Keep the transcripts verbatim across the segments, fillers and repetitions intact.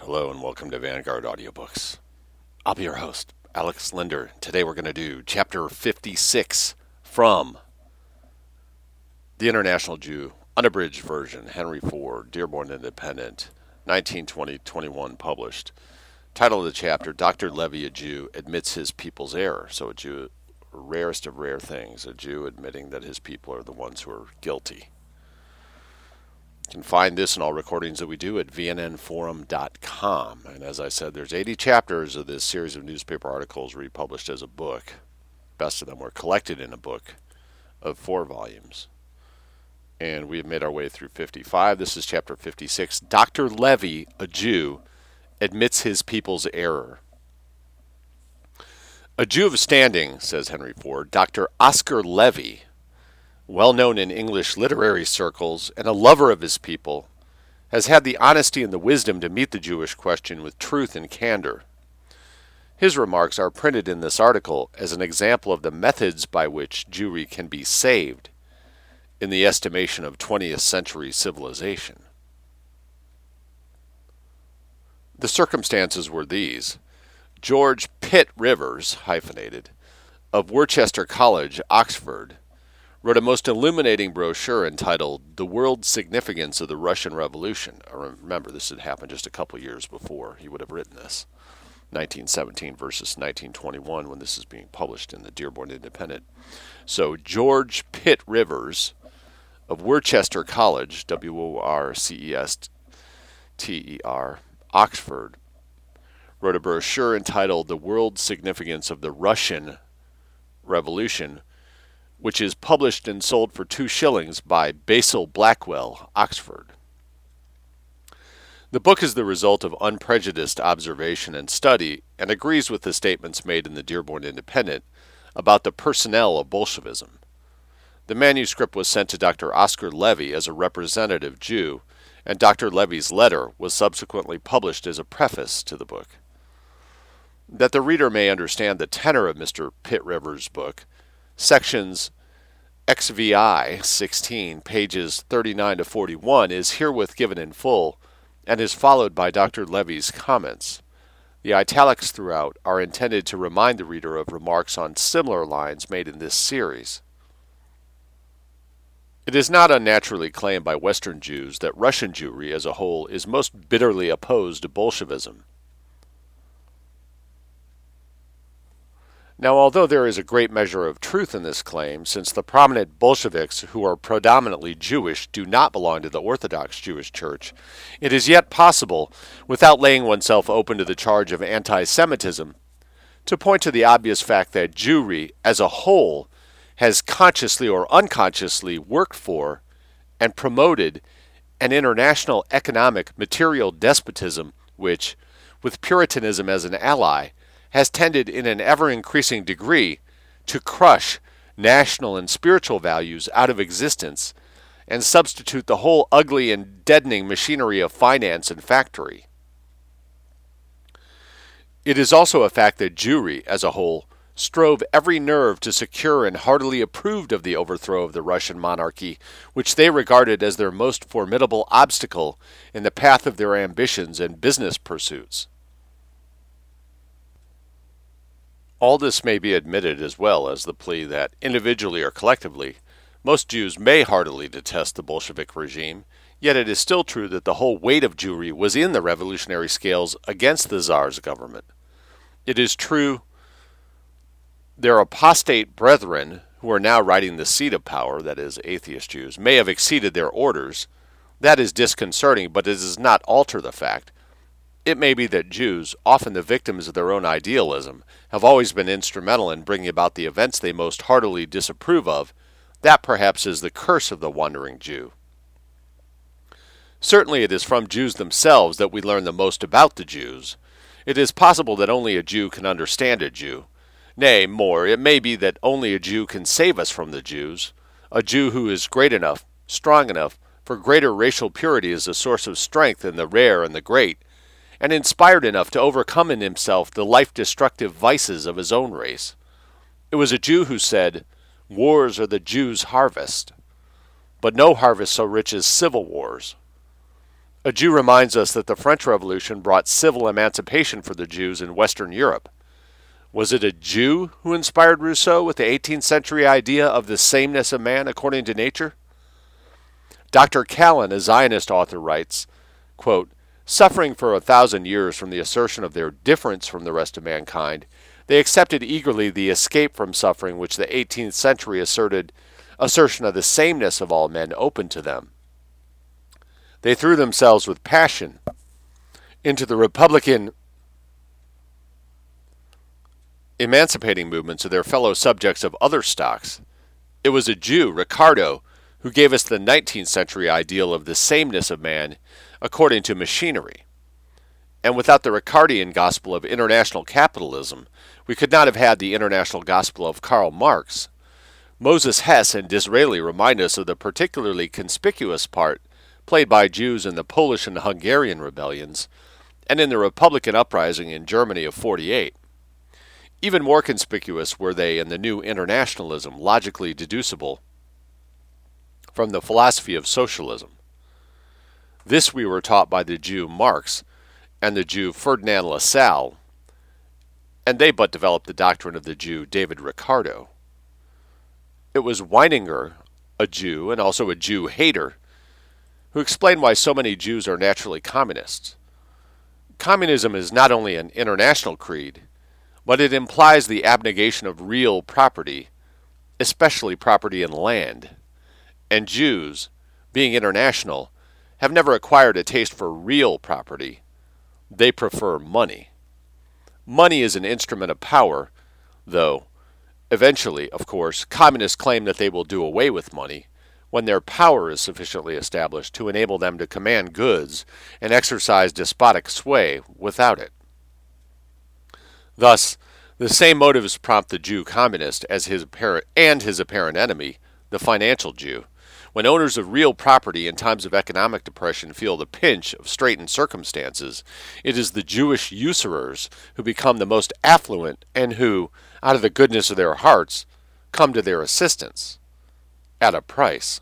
Hello and welcome to Vanguard Audiobooks. I'll be your host, Alex Linder. Today we're going to do Chapter fifty-six from The International Jew, unabridged version, Henry Ford, Dearborn Independent, nineteen twenty to twenty-one published. Title of the chapter, Doctor Levy, a Jew, admits his people's error. So a Jew, rarest of rare things, a Jew admitting that his people are the ones who are guilty. You can find this and all recordings that we do at v n n forum dot com. And as I said, there's eighty chapters of this series of newspaper articles republished as a book. Best of them were collected in a book of four volumes. And we have made our way through fifty-five. This is chapter fifty-six. Doctor Levy, a Jew, admits his people's error. A Jew of standing, says Henry Ford, Doctor Oscar Levy, well known in English literary circles and a lover of his people, has had the honesty and the wisdom to meet the Jewish question with truth and candor. His remarks are printed in this article as an example of the methods by which Jewry can be saved in the estimation of twentieth century civilization. The circumstances were these. George Pitt Rivers, hyphenated, of Worcester College, Oxford, wrote a most illuminating brochure entitled The World Significance of the Russian Revolution. I remember, this had happened just a couple years before he would have written this. nineteen seventeen versus nineteen twenty-one, when this is being published in the Dearborn Independent. So George Pitt Rivers of Worcester College, W O R C E S T E R, Oxford, wrote a brochure entitled The World Significance of the Russian Revolution, which is published and sold for two shillings by Basil Blackwell, Oxford. The book is the result of unprejudiced observation and study and agrees with the statements made in the Dearborn Independent about the personnel of Bolshevism. The manuscript was sent to Doctor Oscar Levy as a representative Jew, and Doctor Levy's letter was subsequently published as a preface to the book. That the reader may understand the tenor of Mister Pitt Rivers' book, sections X V I sixteen, pages thirty-nine to forty-one, is herewith given in full and is followed by Doctor Levy's comments. The italics throughout are intended to remind the reader of remarks on similar lines made in this series. It is not unnaturally claimed by Western Jews that Russian Jewry as a whole is most bitterly opposed to Bolshevism. Now, although there is a great measure of truth in this claim, since the prominent Bolsheviks who are predominantly Jewish do not belong to the Orthodox Jewish Church, it is yet possible, without laying oneself open to the charge of anti-Semitism, to point to the obvious fact that Jewry, as a whole, has consciously or unconsciously worked for and promoted an international economic material despotism which, with Puritanism as an ally, has tended in an ever-increasing degree to crush national and spiritual values out of existence and substitute the whole ugly and deadening machinery of finance and factory. It is also a fact that Jewry, as a whole, strove every nerve to secure and heartily approved of the overthrow of the Russian monarchy, which they regarded as their most formidable obstacle in the path of their ambitions and business pursuits. All this may be admitted as well as the plea that, individually or collectively, most Jews may heartily detest the Bolshevik regime, yet it is still true that the whole weight of Jewry was in the revolutionary scales against the Tsar's government. It is true their apostate brethren, who are now riding the seat of power, that is, atheist Jews, may have exceeded their orders. That is disconcerting, but it does not alter the fact. It may be that Jews, often the victims of their own idealism, have always been instrumental in bringing about the events they most heartily disapprove of. That perhaps is the curse of the wandering Jew. Certainly it is from Jews themselves that we learn the most about the Jews. It is possible that only a Jew can understand a Jew. Nay, more, it may be that only a Jew can save us from the Jews, a Jew who is great enough, strong enough, for greater racial purity is a source of strength in the rare and the great, and inspired enough to overcome in himself the life-destructive vices of his own race. It was a Jew who said, "Wars are the Jews' harvest," but no harvest so rich as civil wars. A Jew reminds us that the French Revolution brought civil emancipation for the Jews in Western Europe. Was it a Jew who inspired Rousseau with the eighteenth century idea of the sameness of man according to nature? Doctor Callan, a Zionist author, writes, quote, "Suffering for a thousand years from the assertion of their difference from the rest of mankind, they accepted eagerly the escape from suffering which the eighteenth century asserted assertion of the sameness of all men opened to them. They threw themselves with passion into the Republican emancipating movements of their fellow subjects of other stocks. It was a Jew, Ricardo, who gave us the nineteenth century ideal of the sameness of man according to machinery. And without the Ricardian gospel of international capitalism, we could not have had the international gospel of Karl Marx. Moses Hess and Disraeli remind us of the particularly conspicuous part played by Jews in the Polish and Hungarian rebellions, and in the Republican uprising in Germany of forty-eight. Even more conspicuous were they in the new internationalism logically deducible from the philosophy of socialism. This we were taught by the Jew Marx and the Jew Ferdinand Lassalle, and they but developed the doctrine of the Jew David Ricardo. It was Weininger, a Jew and also a Jew hater, who explained why so many Jews are naturally communists. Communism is not only an international creed, but it implies the abnegation of real property, especially property in land. And Jews, being international, have never acquired a taste for real property. They prefer money. Money is an instrument of power, though eventually, of course, communists claim that they will do away with money when their power is sufficiently established to enable them to command goods and exercise despotic sway without it. Thus, the same motives prompt the Jew communist as his apparent and his apparent enemy, the financial Jew. When owners of real property in times of economic depression feel the pinch of straitened circumstances, it is the Jewish usurers who become the most affluent and who, out of the goodness of their hearts, come to their assistance at a price.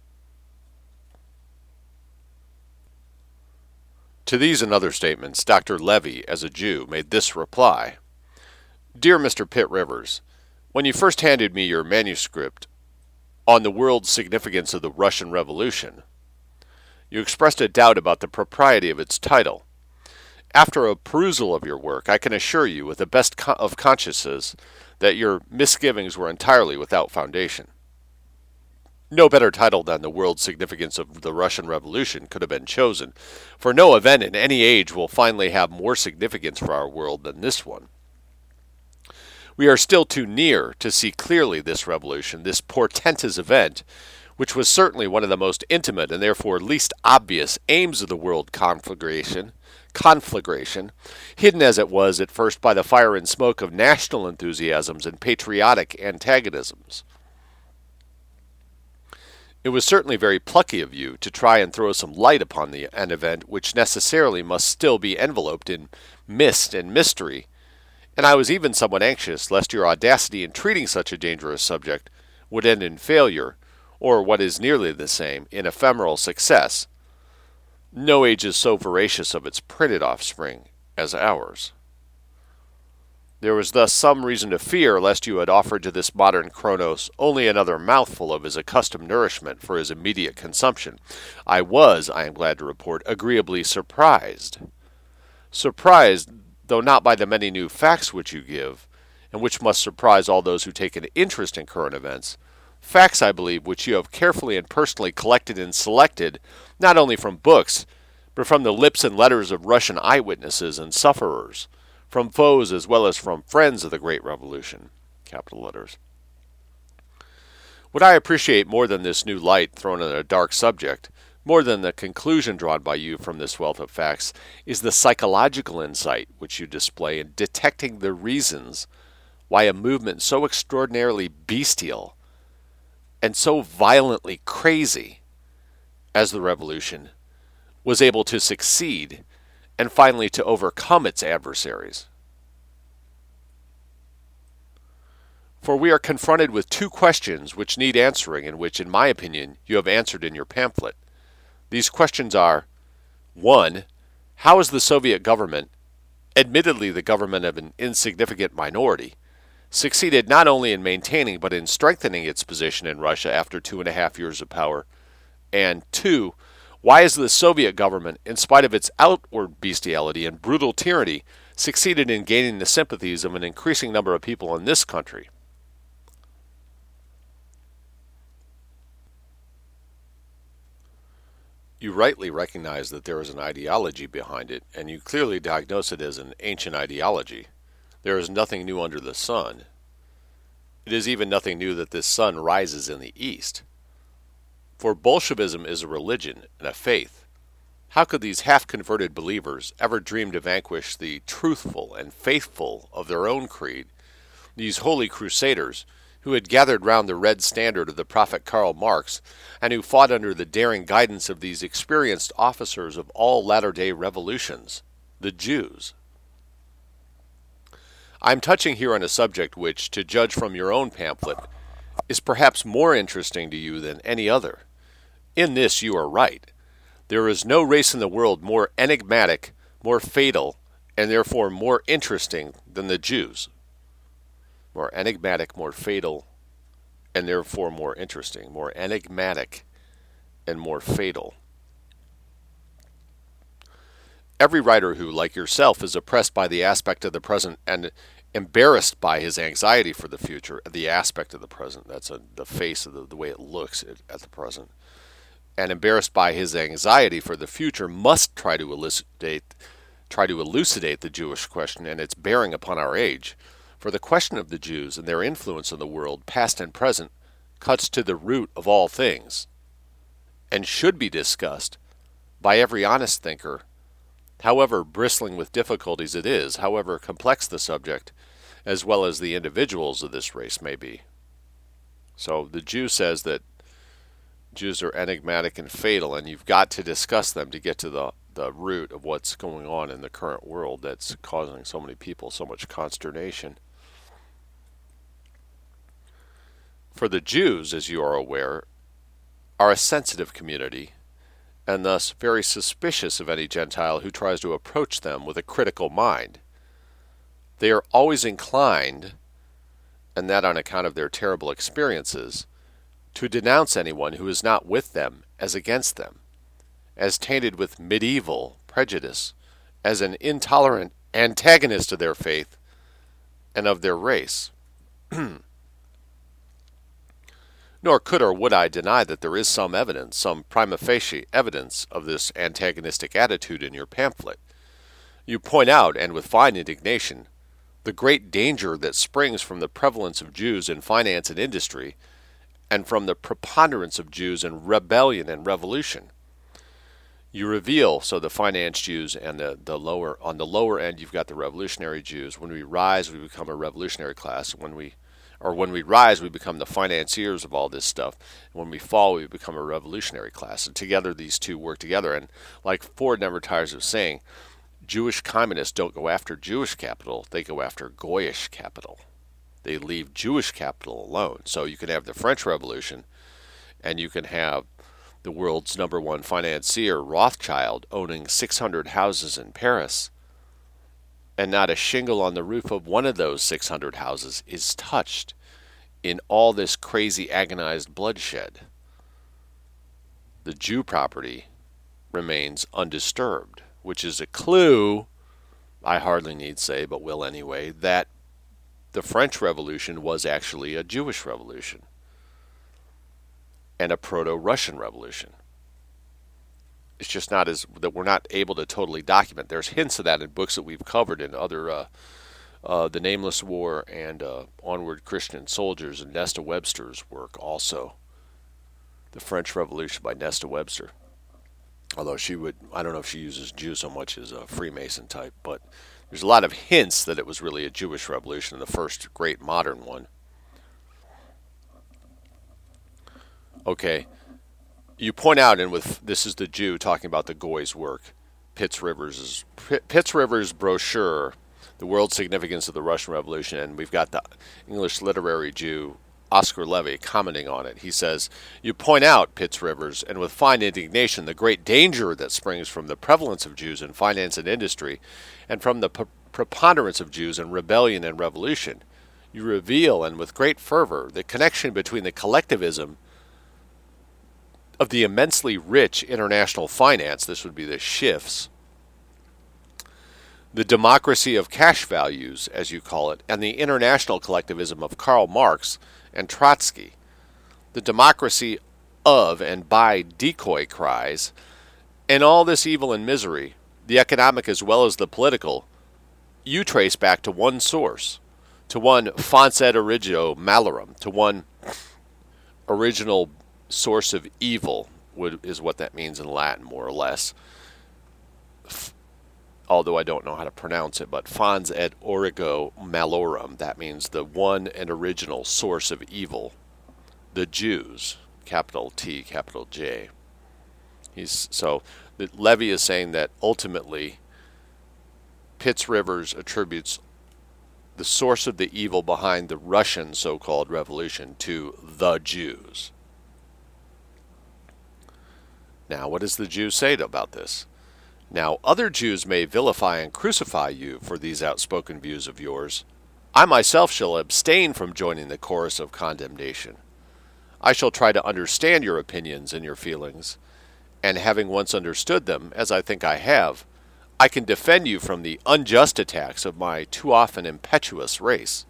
To these and other statements, Doctor Levy, as a Jew, made this reply. Dear Mister Pitt Rivers, when you first handed me your manuscript on the world significance of the Russian Revolution, you expressed a doubt about the propriety of its title. After a perusal of your work, I can assure you with the best of consciences that your misgivings were entirely without foundation. No better title than The World Significance of the Russian Revolution could have been chosen, for no event in any age will finally have more significance for our world than this one. We are still too near to see clearly this revolution, this portentous event, which was certainly one of the most intimate and therefore least obvious aims of the world conflagration, conflagration, hidden as it was at first by the fire and smoke of national enthusiasms and patriotic antagonisms. It was certainly very plucky of you to try and throw some light upon the, an event which necessarily must still be enveloped in mist and mystery, and I was even somewhat anxious lest your audacity in treating such a dangerous subject would end in failure, or what is nearly the same, in ephemeral success. No age is so voracious of its printed offspring as ours. There was thus some reason to fear lest you had offered to this modern Kronos only another mouthful of his accustomed nourishment for his immediate consumption. I was, I am glad to report, agreeably surprised. Surprised, though not by the many new facts which you give, and which must surprise all those who take an interest in current events, facts, I believe, which you have carefully and personally collected and selected, not only from books, but from the lips and letters of Russian eyewitnesses and sufferers, from foes as well as from friends of the Great Revolution, capital letters. What I appreciate more than this new light thrown on a dark subject, more than the conclusion drawn by you from this wealth of facts, is the psychological insight which you display in detecting the reasons why a movement so extraordinarily bestial and so violently crazy as the Revolution was able to succeed and finally to overcome its adversaries. For we are confronted with two questions which need answering and which, in my opinion, you have answered in your pamphlet. These questions are, One, how is the Soviet government, admittedly the government of an insignificant minority, succeeded not only in maintaining but in strengthening its position in Russia after two and a half years of power? And two, why has the Soviet government, in spite of its outward bestiality and brutal tyranny, succeeded in gaining the sympathies of an increasing number of people in this country? You rightly recognize that there is an ideology behind it, and you clearly diagnose it as an ancient ideology. There is nothing new under the sun. It is even nothing new that this sun rises in the east. For Bolshevism is a religion and a faith. How could these half-converted believers ever dream to vanquish the truthful and faithful of their own creed, these holy crusaders who had gathered round the red standard of the prophet Karl Marx, and who fought under the daring guidance of these experienced officers of all latter-day revolutions, the Jews? I am touching here on a subject which, to judge from your own pamphlet, is perhaps more interesting to you than any other. In this you are right. There is no race in the world more enigmatic, more fatal, and therefore more interesting than the Jews. More enigmatic, more fatal, and therefore more interesting. More enigmatic and more fatal. Every writer who, like yourself, is oppressed by the aspect of the present and embarrassed by his anxiety for the future, the aspect of the present, that's a, the face of the, the way it looks at, at the present, and embarrassed by his anxiety for the future, must try to elucidate, try to elucidate the Jewish question and its bearing upon our age. For the question of the Jews and their influence in the world, past and present, cuts to the root of all things, and should be discussed by every honest thinker, however bristling with difficulties it is, however complex the subject, as well as the individuals of this race may be. So the Jew says that Jews are enigmatic and fatal, and you've got to discuss them to get to the, the root of what's going on in the current world that's causing so many people so much consternation. For the Jews, as you are aware, are a sensitive community, and thus very suspicious of any Gentile who tries to approach them with a critical mind. They are always inclined, and that on account of their terrible experiences, to denounce anyone who is not with them as against them, as tainted with medieval prejudice, as an intolerant antagonist of their faith and of their race. Nor could or would I deny that there is some evidence, some prima facie evidence of this antagonistic attitude in your pamphlet. You point out, and with fine indignation, the great danger that springs from the prevalence of Jews in finance and industry, and from the preponderance of Jews in rebellion and revolution. You reveal, so the finance Jews and the, the lower, on the lower end you've got the revolutionary Jews. When we rise, we become a revolutionary class. When we Or when we rise, we become the financiers of all this stuff. When we fall, we become a revolutionary class. And together, these two work together. And like Ford never tires of saying, Jewish communists don't go after Jewish capital. They go after Goyish capital. They leave Jewish capital alone. So you can have the French Revolution, and you can have the world's number one financier, Rothschild, owning six hundred houses in Paris. And not a shingle on the roof of one of those six hundred houses is touched in all this crazy agonized bloodshed. The Jew property remains undisturbed, which is a clue, I hardly need say, but will anyway, that the French Revolution was actually a Jewish revolution and a proto-Russian revolution. It's just not as that we're not able to totally document. There's hints of that in books that we've covered in other, uh, uh, The Nameless War and uh, Onward Christian Soldiers, and Nesta Webster's work also. The French Revolution by Nesta Webster. Although she would, I don't know if she uses Jew so much as a Freemason type, but there's a lot of hints that it was really a Jewish revolution, the first great modern one. Okay. You point out, and with this is the Jew talking about the Goy's work, Pitts Rivers' Pitts Rivers' brochure, The World Significance of the Russian Revolution, and we've got the English literary Jew Oscar Levy, commenting on it. He says, "You point out, Pitts Rivers, and with fine indignation, the great danger that springs from the prevalence of Jews in finance and industry, and from the p- preponderance of Jews in rebellion and revolution. You reveal, and with great fervor, the connection between the collectivism of the immensely rich international finance," this would be the shifts, "the democracy of cash values, as you call it, and the international collectivism of Karl Marx and Trotsky. The democracy of and by decoy cries, and all this evil and misery, the economic as well as the political, you trace back to one source, to one fons et origio malorum, to one original source of evil," would, is what that means in Latin, more or less. F- although I don't know how to pronounce it, but fons et origo malorum, that means the one and original source of evil, the Jews, capital T, capital J. He's, so the, Levy is saying that ultimately Pitts Rivers attributes the source of the evil behind the Russian so-called revolution to the Jews. Now, what does the Jews say about this? "Now, other Jews may vilify and crucify you for these outspoken views of yours. I myself shall abstain from joining the chorus of condemnation. I shall try to understand your opinions and your feelings, and having once understood them, as I think I have, I can defend you from the unjust attacks of my too often impetuous race.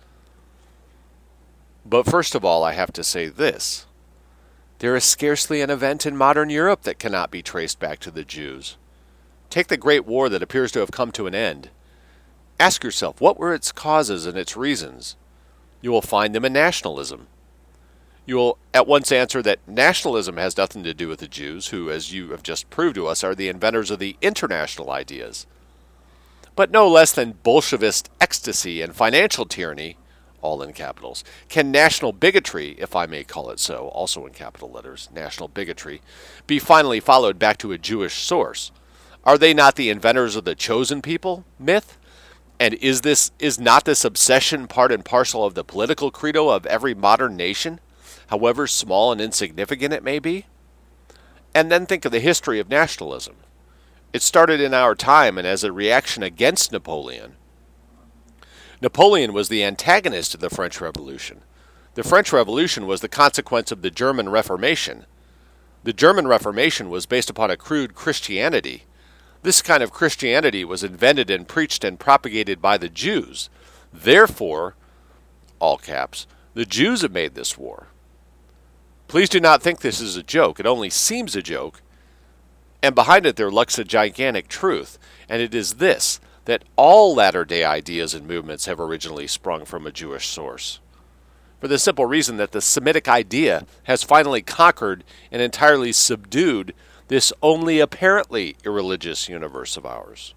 But first of all, I have to say this. There is scarcely an event in modern Europe that cannot be traced back to the Jews. Take the Great War that appears to have come to an end. Ask yourself, what were its causes and its reasons? You will find them in nationalism. You will at once answer that nationalism has nothing to do with the Jews, who, as you have just proved to us, are the inventors of the international ideas. But no less than Bolshevist ecstasy and financial tyranny, all in capitals, can national bigotry, if I may call it so, also in capital letters, national bigotry, be finally followed back to a Jewish source. Are they not the inventors of the chosen people myth? And is this is not this obsession part and parcel of the political credo of every modern nation, however small and insignificant it may be? And then think of the history of nationalism. It started in our time and as a reaction against Napoleon. Napoleon was the antagonist of the French Revolution. The French Revolution was the consequence of the German Reformation. The German Reformation was based upon a crude Christianity. This kind of Christianity was invented and preached and propagated by the Jews. Therefore, all caps, the Jews have made this war. Please do not think this is a joke. It only seems a joke. And behind it there lurks a gigantic truth. And it is this, that all latter-day ideas and movements have originally sprung from a Jewish source. For the simple reason that the Semitic idea has finally conquered and entirely subdued this only apparently irreligious universe of ours.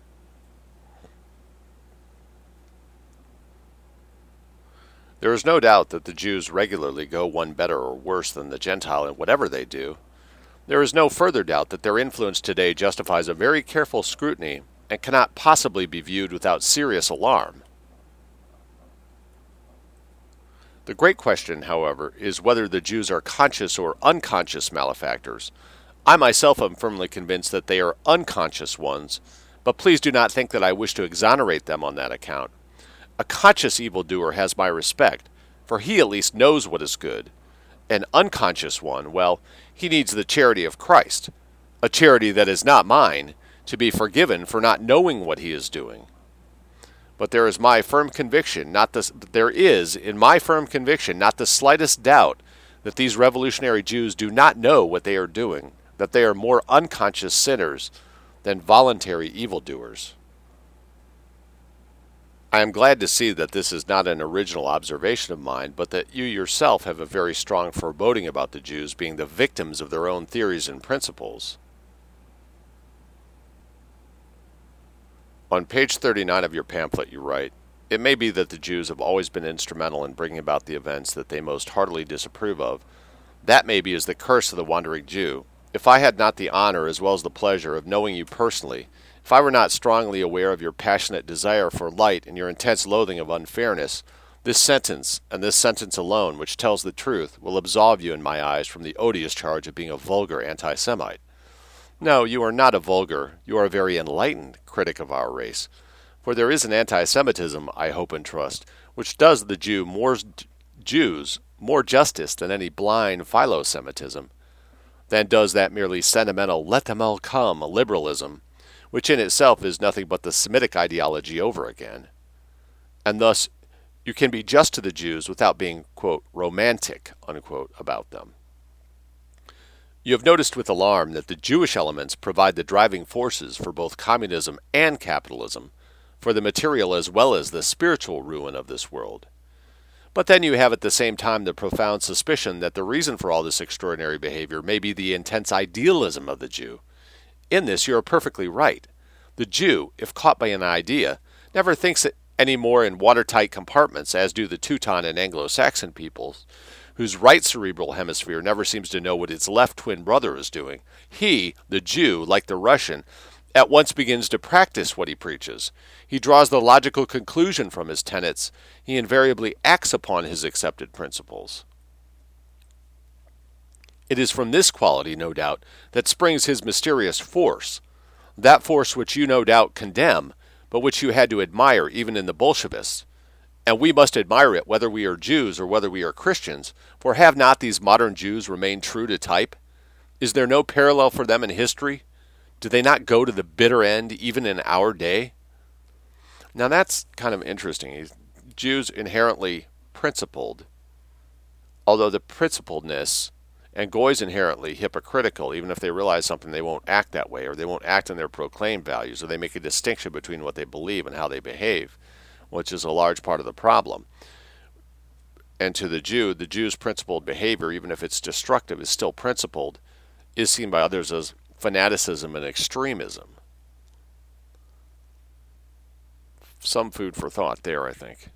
There is no doubt that the Jews regularly go one better or worse than the Gentile in whatever they do. There is no further doubt that their influence today justifies a very careful scrutiny and cannot possibly be viewed without serious alarm. The great question, however, is whether the Jews are conscious or unconscious malefactors. I myself am firmly convinced that they are unconscious ones, but please do not think that I wish to exonerate them on that account. A conscious evildoer has my respect, for he at least knows what is good. An unconscious one, well, he needs the charity of Christ, a charity that is not mine, to be forgiven for not knowing what he is doing. But there is my firm conviction, not the, there is, in my firm conviction, not the slightest doubt that these revolutionary Jews do not know what they are doing, that they are more unconscious sinners than voluntary evildoers. I am glad to see that this is not an original observation of mine, but that you yourself have a very strong foreboding about the Jews being the victims of their own theories and principles. On page thirty-nine of your pamphlet you write, "It may be that the Jews have always been instrumental in bringing about the events that they most heartily disapprove of. That maybe is the curse of the wandering Jew. If I had not the honor as well as the pleasure of knowing you personally, if I were not strongly aware of your passionate desire for light and your intense loathing of unfairness, This sentence, and this sentence alone, which tells the truth, will absolve you in my eyes from the odious charge of being a vulgar anti-Semite. No, you are not a vulgar, you are a very enlightened critic of our race. For there is an anti-Semitism, I hope and trust, which does the Jew more Jews more justice than any blind philo-Semitism, than does that merely sentimental let them all come liberalism, which in itself is nothing but the Semitic ideology over again. And thus, you can be just to the Jews without being, quote, romantic, unquote, about them. You have noticed with alarm that the Jewish elements provide the driving forces for both communism and capitalism, for the material as well as the spiritual ruin of this world. But then you have at the same time the profound suspicion that the reason for all this extraordinary behavior may be the intense idealism of the Jew. In this you are perfectly right. The Jew, if caught by an idea, never thinks it any more in watertight compartments as do the Teuton and Anglo-Saxon peoples, whose right cerebral hemisphere never seems to know what its left twin brother is doing. He, the Jew, like the Russian, at once begins to practice what he preaches. He draws the logical conclusion from his tenets. He invariably acts upon his accepted principles. It is from this quality, no doubt, that springs his mysterious force, that force which you no doubt condemn, but which you had to admire even in the Bolshevists. And we must admire it whether we are Jews or whether we are Christians, for have not these modern Jews remained true to type? Is there no parallel for them in history? Do they not go to the bitter end even in our day? Now that's kind of interesting. Jews inherently principled, although the principledness, and Goys inherently hypocritical. Even if they realize something, they won't act that way, or they won't act on their proclaimed values, or they make a distinction between what they believe and how they behave, which is a large part of the problem. And to the Jew, the Jew's principled behavior, even if it's destructive, is still principled, is seen by others as fanaticism and extremism. Some food for thought there, I think.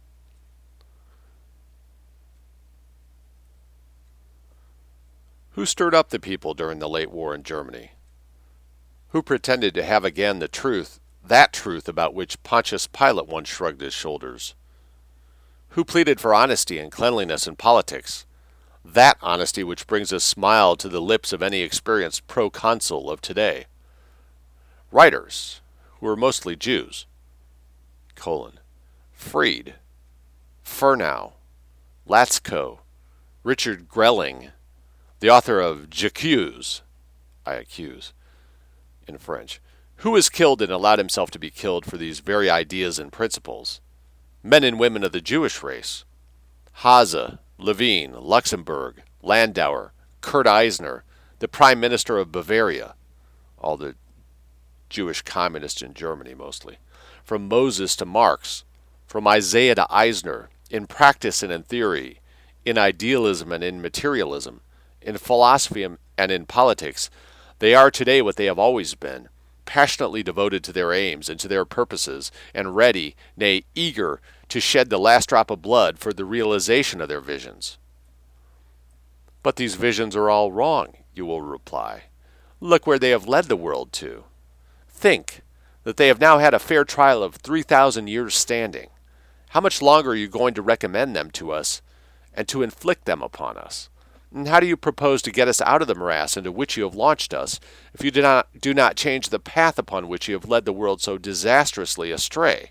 Who stirred up the people during the late war in Germany? Who pretended to have again the truth, that truth about which Pontius Pilate once shrugged his shoulders? Who pleaded for honesty and cleanliness in politics, that honesty which brings a smile to the lips of any experienced proconsul of today? Writers, who were mostly Jews, colon, Fried, Furnau, Latzko, Richard Grelling, the author of J'accuse, I accuse, in French, who was killed and allowed himself to be killed for these very ideas and principles? Men and women of the Jewish race, Haase, Levine, Luxemburg, Landauer, Kurt Eisner, the Prime Minister of Bavaria, all the Jewish communists in Germany mostly, from Moses to Marx, from Isaiah to Eisner, in practice and in theory, in idealism and in materialism, in philosophy and in politics, they are today what they have always been, passionately devoted to their aims and to their purposes, and ready, nay, eager, to shed the last drop of blood for the realization of their visions. But these visions are all wrong, you will reply. Look where they have led the world to. Think that they have now had a fair trial of three thousand years standing. How much longer are you going to recommend them to us and to inflict them upon us? And how do you propose to get us out of the morass into which you have launched us, if you do not, do not change the path upon which you have led the world so disastrously astray?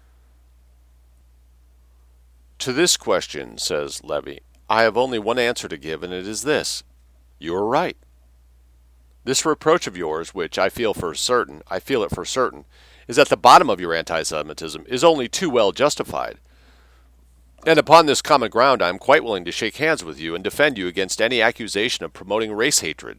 To this question, says Levy, I have only one answer to give, and it is this. You are right. This reproach of yours, which I feel for certain, I feel it for certain, is at the bottom of your anti-Semitism, is only too well justified. And upon this common ground, I am quite willing to shake hands with you and defend you against any accusation of promoting race hatred.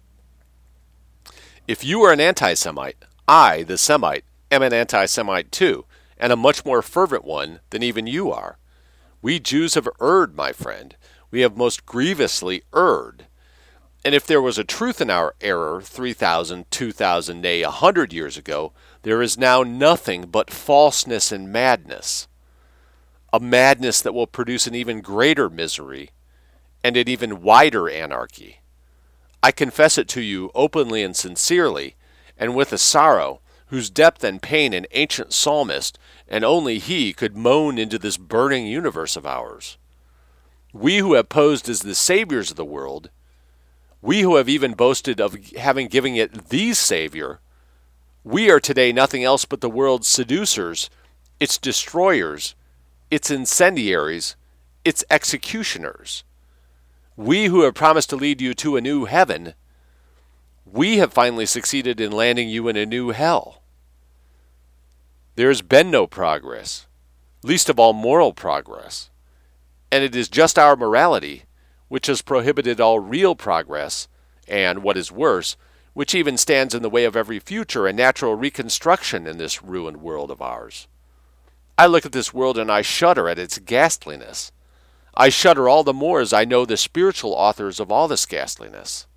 If you are an anti-Semite, I, the Semite, am an anti-Semite too, and a much more fervent one than even you are. We Jews have erred, my friend. We have most grievously erred. And if there was a truth in our error three thousand, two thousand, nay, a hundred years ago, there is now nothing but falseness and madness. A madness that will produce an even greater misery and an even wider anarchy. I confess it to you openly and sincerely, and with a sorrow, whose depth and pain an ancient psalmist, and only he, could moan into this burning universe of ours. We who have posed as the saviors of the world, we who have even boasted of having given it the Savior, we are today nothing else but the world's seducers, its destroyers, its incendiaries, its executioners. We who have promised to lead you to a new heaven, we have finally succeeded in landing you in a new hell. There has been no progress, least of all moral progress, and it is just our morality which has prohibited all real progress, and, what is worse, which even stands in the way of every future and natural reconstruction in this ruined world of ours. I look at this world and I shudder at its ghastliness. I shudder all the more as I know the spiritual authors of all this ghastliness.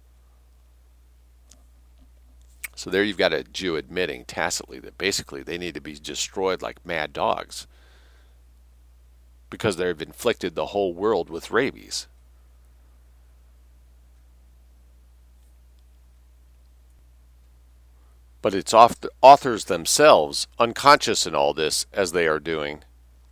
So there you've got a Jew admitting tacitly that basically they need to be destroyed like mad dogs because they've inflicted the whole world with rabies. But it's authors themselves, unconscious in all this, as they are doing.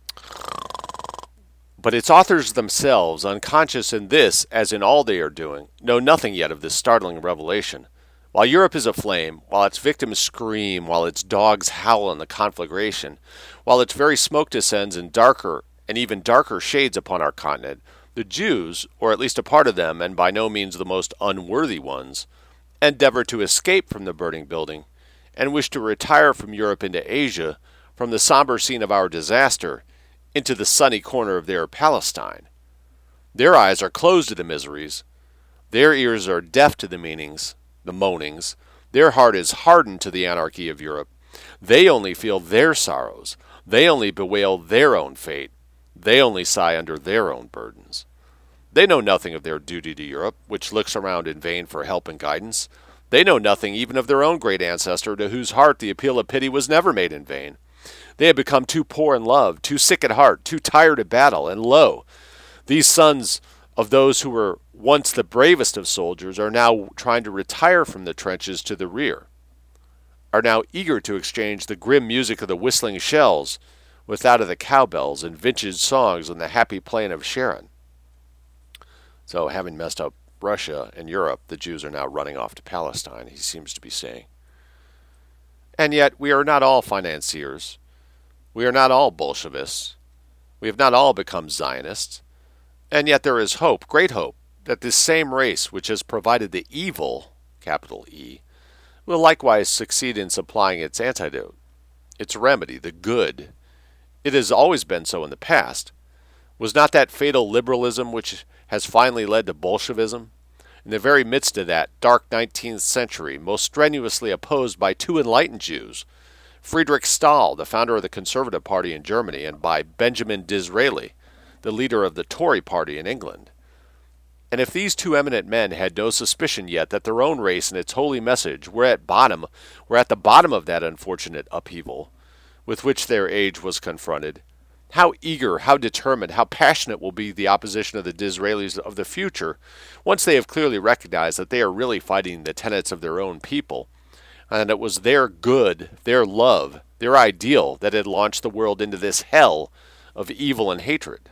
But its authors themselves, unconscious in this as in all they are doing, know nothing yet of this startling revelation. While Europe is aflame, while its victims scream, while its dogs howl in the conflagration, while its very smoke descends in darker and even darker shades upon our continent, the Jews, or at least a part of them, and by no means the most unworthy ones, endeavor to escape from the burning building, and wish to retire from Europe into Asia, from the somber scene of our disaster, into the sunny corner of their Palestine. Their eyes are closed to the miseries, their ears are deaf to the meanings, the moanings, their heart is hardened to the anarchy of Europe. They only feel their sorrows, they only bewail their own fate, they only sigh under their own burdens. They know nothing of their duty to Europe, which looks around in vain for help and guidance. They know nothing even of their own great ancestor, to whose heart the appeal of pity was never made in vain. They have become too poor in love, too sick at heart, too tired of battle, and lo, these sons of those who were once the bravest of soldiers are now trying to retire from the trenches to the rear, are now eager to exchange the grim music of the whistling shells with that of the cowbells and vintage songs on the happy plain of Sharon. So, having messed up Russia and Europe, the Jews are now running off to Palestine, he seems to be saying. And yet, we are not all financiers. We are not all Bolshevists. We have not all become Zionists. And yet there is hope, great hope, that this same race which has provided the evil, capital E, will likewise succeed in supplying its antidote, its remedy, the good. It has always been so in the past. Was not that fatal liberalism which has finally led to Bolshevism? In the very midst of that dark nineteenth century, most strenuously opposed by two enlightened Jews, Friedrich Stahl, the founder of the Conservative Party in Germany, and by Benjamin Disraeli, the leader of the Tory Party in England. And if these two eminent men had no suspicion yet that their own race and its holy message were at bottom, were at the bottom of that unfortunate upheaval with which their age was confronted, how eager, how determined, how passionate will be the opposition of the Disraelis of the future once they have clearly recognized that they are really fighting the tenets of their own people, and it was their good, their love, their ideal that had launched the world into this hell of evil and hatred.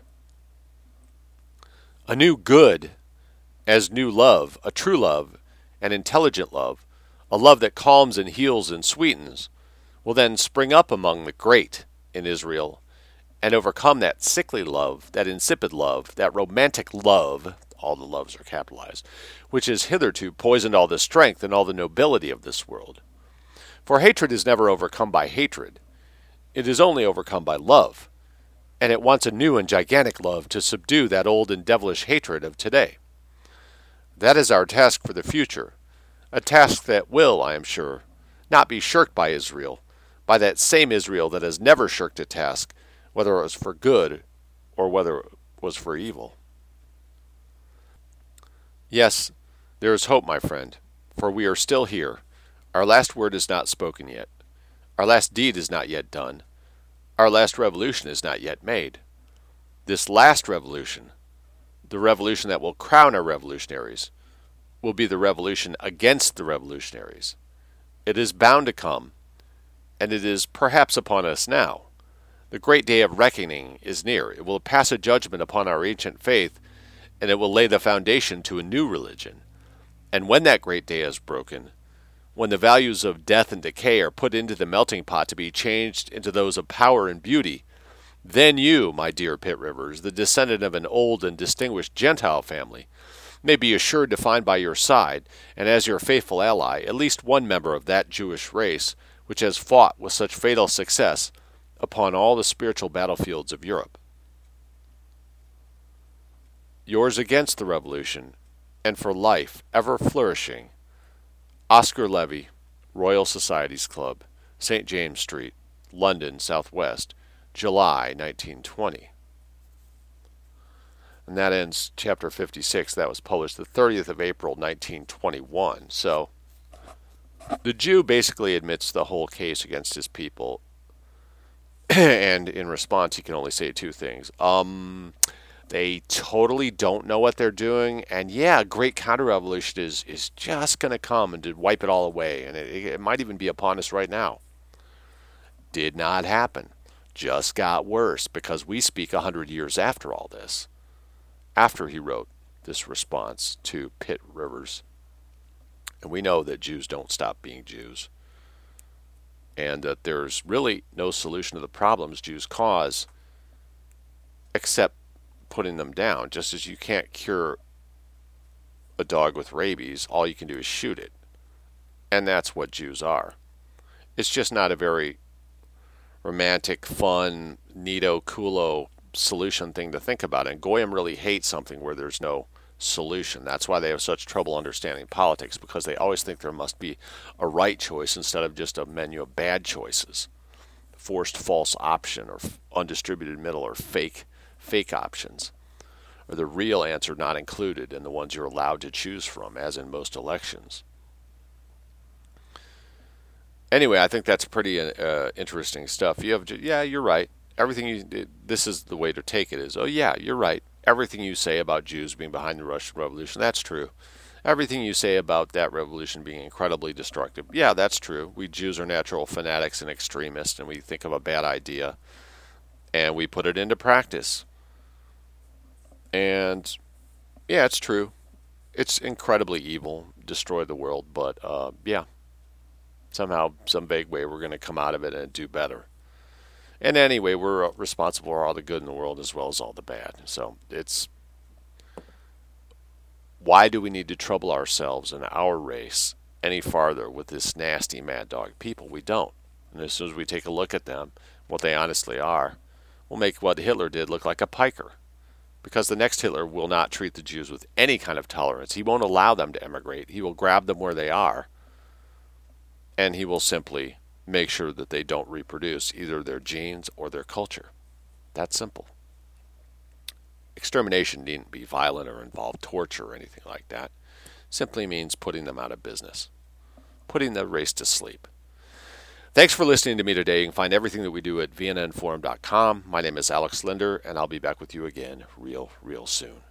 A new good as new love, a true love, an intelligent love, a love that calms and heals and sweetens, will then spring up among the great in Israel and overcome that sickly love, that insipid love, that romantic love, all the loves are capitalized, which has hitherto poisoned all the strength and all the nobility of this world. For hatred is never overcome by hatred. It is only overcome by love, and it wants a new and gigantic love to subdue that old and devilish hatred of today. That is our task for the future, a task that will, I am sure, not be shirked by Israel, by that same Israel that has never shirked a task, whether it was for good or whether it was for evil. Yes, there is hope, my friend, for we are still here. Our last word is not spoken yet. Our last deed is not yet done. Our last revolution is not yet made. This last revolution, the revolution that will crown our revolutionaries, will be the revolution against the revolutionaries. It is bound to come. and it is perhaps upon us now. The great day of reckoning is near. It will pass a judgment upon our ancient faith, and it will lay the foundation to a new religion. And when that great day is broken, when the values of death and decay are put into the melting pot to be changed into those of power and beauty, then you, my dear Pitt Rivers, the descendant of an old and distinguished Gentile family, may be assured to find by your side, and as your faithful ally, at least one member of that Jewish race which has fought with such fatal success upon all the spiritual battlefields of Europe. Yours against the revolution, and for life ever flourishing, Oscar Levy, Royal Societies Club, Saint James Street, London, Southwest, July nineteen twenty. And that ends chapter fifty-six. That was published the thirtieth of April, nineteen twenty-one. So the Jew basically admits the whole case against his people. And in response, he can only say two things. Um, they totally don't know what they're doing. And yeah, a great counter-revolution is, is just going to come and to wipe it all away. And it, it might even be upon us right now. Did not happen. Just got worse because we speak a hundred years after all this. After he wrote this response to Pitt Rivers. And we know that Jews don't stop being Jews. And that there's really no solution to the problems Jews cause except putting them down. Just as you can't cure a dog with rabies, all you can do is shoot it. And that's what Jews are. It's just not a very romantic, fun, neato, coolo solution thing to think about. And Goyim really hate something where there's no solution. That's why they have such trouble understanding politics, because they always think there must be a right choice instead of just a menu of bad choices. Forced false option, or undistributed middle, or fake fake options. Or the real answer not included in the ones you're allowed to choose from, as in most elections. Anyway, I think that's pretty uh, interesting stuff. You have, yeah, you're right. Everything you, this is the way to take it is, oh yeah, you're right. Everything you say about Jews being behind the Russian Revolution, that's true. Everything you say about that revolution being incredibly destructive, yeah, that's true. We Jews are natural fanatics and extremists, and we think of a bad idea, and we put it into practice. And yeah, it's true. It's incredibly evil, destroy the world, but uh, yeah, somehow, some vague way, we're going to come out of it and do better. And anyway, we're responsible for all the good in the world as well as all the bad. So it's, why do we need to trouble ourselves in our race any farther with this nasty mad dog people? We don't. And as soon as we take a look at them, what they honestly are, we'll make what Hitler did look like a piker. Because the next Hitler will not treat the Jews with any kind of tolerance. He won't allow them to emigrate. He will grab them where they are. And he will simply make sure that they don't reproduce either their genes or their culture. That's simple. Extermination needn't be violent or involve torture or anything like that. Simply means putting them out of business. Putting the race to sleep. Thanks for listening to me today. You can find everything that we do at vienna informed dot com. My name is Alex Linder, and I'll be back with you again real, real soon.